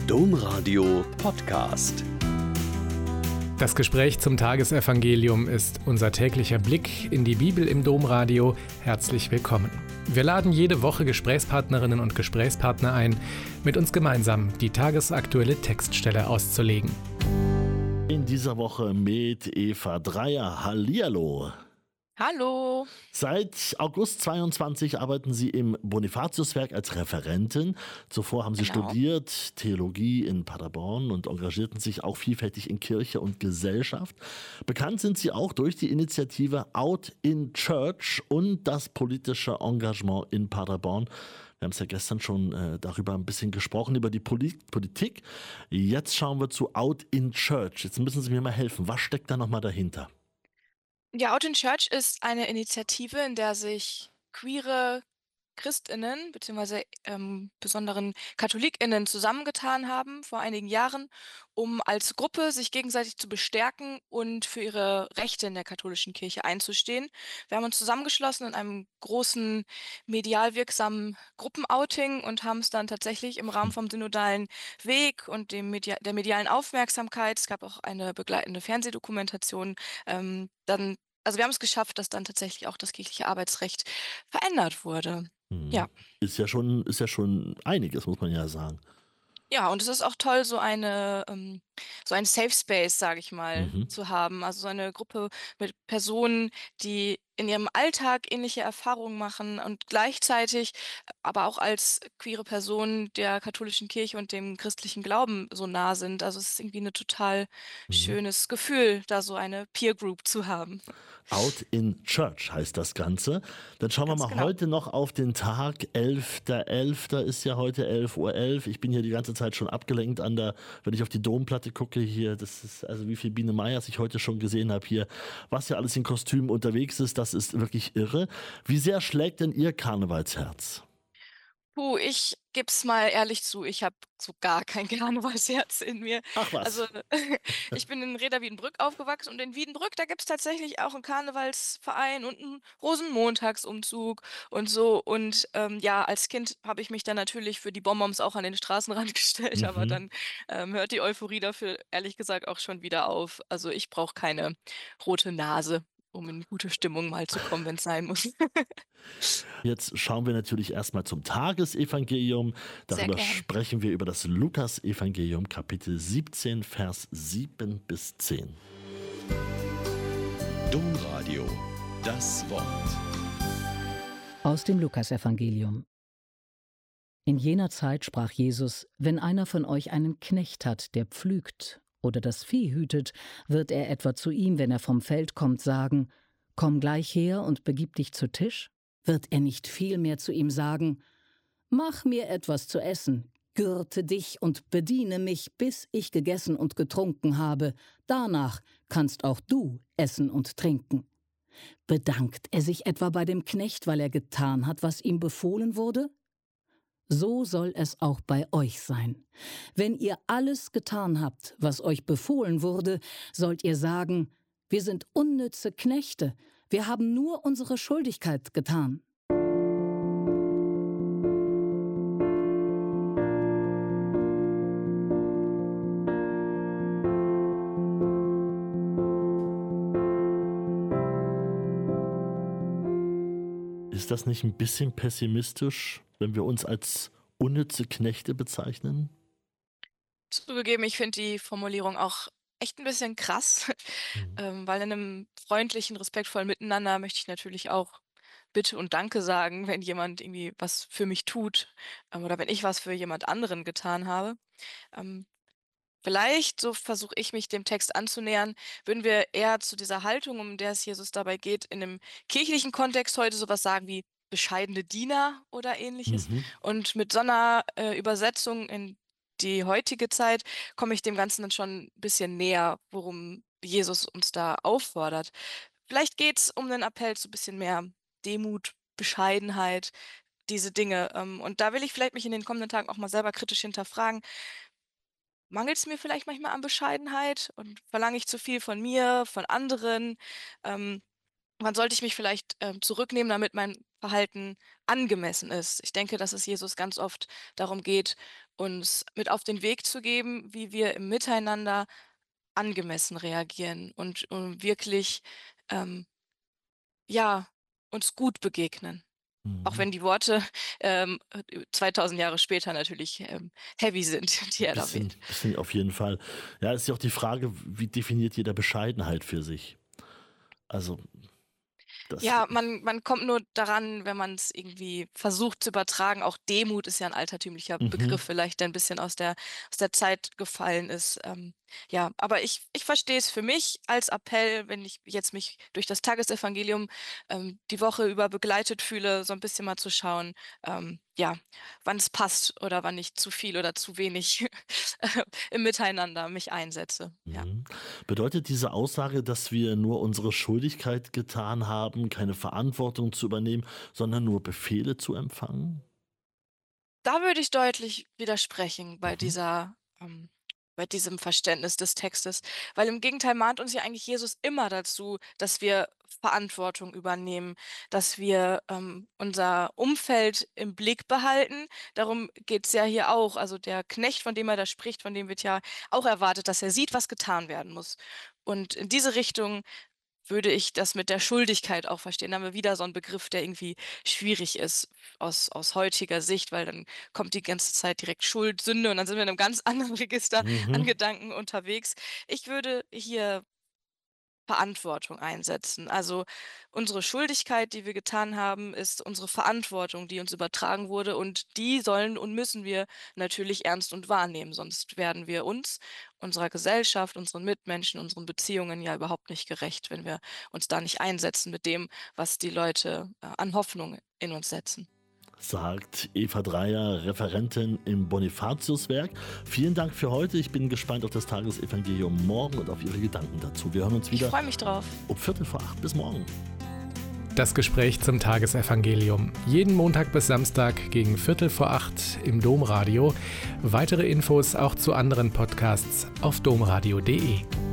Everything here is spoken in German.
Domradio Podcast. Das Gespräch zum Tagesevangelium ist unser täglicher Blick in die Bibel im Domradio. Herzlich willkommen. Wir laden jede Woche Gesprächspartnerinnen und Gesprächspartner ein, mit uns gemeinsam die tagesaktuelle Textstelle auszulegen. In dieser Woche mit Eva Dreier. Hallihallo. Hallo. Seit August 22 arbeiten Sie im Bonifatiuswerk als Referentin. Zuvor haben Sie studiert Theologie in Paderborn und engagierten sich auch vielfältig in Kirche und Gesellschaft. Bekannt sind Sie auch durch die Initiative Out in Church und das politische Engagement in Paderborn. Wir haben es ja gestern schon darüber ein bisschen gesprochen, über die Politik. Jetzt schauen wir zu Out in Church. Jetzt müssen Sie mir mal helfen. Was steckt da nochmal dahinter? Ja, Out in Church ist eine Initiative, in der sich queere Christinnen beziehungsweise besonderen KatholikInnen zusammengetan haben vor einigen Jahren, um als Gruppe sich gegenseitig zu bestärken und für ihre Rechte in der katholischen Kirche einzustehen. Wir haben uns zusammengeschlossen in einem großen medial wirksamen Gruppenouting und haben es dann tatsächlich im Rahmen vom synodalen Weg und der medialen Aufmerksamkeit, es gab auch eine begleitende Fernsehdokumentation, also wir haben es geschafft, dass dann tatsächlich auch das kirchliche Arbeitsrecht verändert wurde. Ja. Ist ja schon einiges, muss man ja sagen. Ja, und es ist auch toll, so so ein Safe Space, sage ich mal, Mhm. zu haben. Also so eine Gruppe mit Personen, die in ihrem Alltag ähnliche Erfahrungen machen und gleichzeitig aber auch als queere Personen der katholischen Kirche und dem christlichen Glauben so nah sind. Also es ist irgendwie ein total Mhm. schönes Gefühl, da so eine Peer Group zu haben. Out in Church heißt das Ganze. Dann schauen wir Ganz mal genau. heute noch auf den Tag. 11.11. ist ja heute 11:11 Uhr. Ich bin hier die ganze Zeit schon abgelenkt wenn ich auf die Domplatte gucke hier, das ist, also wie viel Biene Meyers ich heute schon gesehen habe hier, was ja alles in Kostümen unterwegs ist, das ist wirklich irre. Wie sehr schlägt denn Ihr Karnevalsherz? Ich gebe es mal ehrlich zu, ich habe so gar kein Karnevalsherz in mir. Ach Also, was. ich bin in Rheda-Wiedenbrück aufgewachsen und in Wiedenbrück, da gibt's tatsächlich auch einen Karnevalsverein und einen Rosenmontagsumzug und so. Und, ja, als Kind habe ich mich dann natürlich für die Bonbons auch an den Straßenrand gestellt, aber Mhm. dann, hört die Euphorie dafür ehrlich gesagt auch schon wieder auf. Also, ich brauche keine rote Nase, um in gute Stimmung mal zu kommen, wenn's sein muss. Jetzt schauen wir natürlich erstmal zum Tagesevangelium. Sehr Darüber gern. sprechen wir über das Lukasevangelium, Kapitel 17, Vers 7 bis 10. Domradio, das Wort. Aus dem Lukasevangelium. In jener Zeit sprach Jesus: Wenn einer von euch einen Knecht hat, der pflügt oder das Vieh hütet, wird er etwa zu ihm, wenn er vom Feld kommt, sagen: Komm gleich her und begib dich zu Tisch? Wird er nicht vielmehr zu ihm sagen: Mach mir etwas zu essen, gürte dich und bediene mich, bis ich gegessen und getrunken habe, danach kannst auch du essen und trinken? Bedankt er sich etwa bei dem Knecht, weil er getan hat, was ihm befohlen wurde? So soll es auch bei euch sein. Wenn ihr alles getan habt, was euch befohlen wurde, sollt ihr sagen: Wir sind unnütze Knechte, wir haben nur unsere Schuldigkeit getan. Ist das nicht ein bisschen pessimistisch, wenn wir uns als unnütze Knechte bezeichnen? Zugegeben, ich finde die Formulierung auch echt ein bisschen krass, Mhm. weil in einem freundlichen, respektvollen Miteinander möchte ich natürlich auch Bitte und Danke sagen, wenn jemand irgendwie was für mich tut, oder wenn ich was für jemand anderen getan habe. Ähm, Vielleicht, so versuche ich mich dem Text anzunähern, würden wir eher zu dieser Haltung, um der es Jesus dabei geht, in 'nem kirchlichen Kontext heute so was sagen wie bescheidene Diener oder Ähnliches. Mhm. Und mit so 'ner, Übersetzung in die heutige Zeit komme ich dem Ganzen dann schon 'n bisschen näher, worum Jesus uns da auffordert. Vielleicht geht's um 'nen Appell zu bisschen mehr Demut, Bescheidenheit, diese Dinge. Und da will ich vielleicht mich in den kommenden Tagen auch mal selber kritisch hinterfragen: Mangelt's mir vielleicht manchmal an Bescheidenheit und verlange ich zu viel von mir, von anderen? Ähm wann sollte ich mich vielleicht zurücknehmen, damit mein Verhalten angemessen ist? Ich denke, dass es Jesus ganz oft darum geht, uns mit auf den Weg zu geben, wie wir im Miteinander angemessen reagieren und wirklich, ähm, ja, uns gut begegnen. Auch Mhm. wenn die Worte 2000 Jahre später natürlich heavy sind, die er da Bisschen, wählt. bisschen auf jeden Fall. Ja, ist ja auch die Frage, wie definiert jeder Bescheidenheit für sich? Also, das. Ja, man kommt nur daran, wenn man es irgendwie versucht zu übertragen. Auch Demut ist ja ein altertümlicher Mhm. Begriff vielleicht, der ein bisschen aus der Zeit gefallen ist. Ja, aber ich verstehe es für mich als Appell, wenn ich jetzt mich durch das Tagesevangelium, die Woche über begleitet fühle, so ein bisschen mal zu schauen, ja, wann es passt oder wann ich zu viel oder zu wenig im Miteinander mich einsetze. Ja. Mhm. Bedeutet diese Aussage, dass wir nur unsere Schuldigkeit getan haben, keine Verantwortung zu übernehmen, sondern nur Befehle zu empfangen? Da würde ich deutlich widersprechen Mhm. bei diesem Verständnis des Textes, weil im Gegenteil mahnt uns ja eigentlich Jesus immer dazu, dass wir Verantwortung übernehmen, dass wir unser Umfeld im Blick behalten. Darum geht es ja hier auch. Also der Knecht, von dem er da spricht, von dem wird ja auch erwartet, dass er sieht, was getan werden muss. Und in diese Richtung würde ich das mit der Schuldigkeit auch verstehen. Da haben wir wieder so 'n Begriff, der irgendwie schwierig ist aus heutiger Sicht, weil dann kommt die ganze Zeit direkt Schuld, Sünde und dann sind wir in 'nem ganz anderen Register an Mhm. Gedanken unterwegs. Ich würde hier Verantwortung einsetzen. Also, unsere Schuldigkeit, die wir getan haben, ist unsere Verantwortung, die uns übertragen wurde und die sollen und müssen wir natürlich ernst und wahrnehmen, sonst werden wir uns, unserer Gesellschaft, unseren Mitmenschen, unseren Beziehungen ja überhaupt nicht gerecht, wenn wir uns da nicht einsetzen mit dem, was die Leute, an Hoffnung in uns setzen. Sagt Eva Dreier, Referentin im Bonifatiuswerk. Vielen Dank für heute. Ich bin gespannt auf das Tagesevangelium morgen und auf Ihre Gedanken dazu. Wir hören uns Ich wieder freue mich drauf. um 7:45. Bis morgen. Das Gespräch zum Tagesevangelium. Jeden Montag bis Samstag gegen 7:45 im Domradio. Weitere Infos auch zu anderen Podcasts auf domradio.de.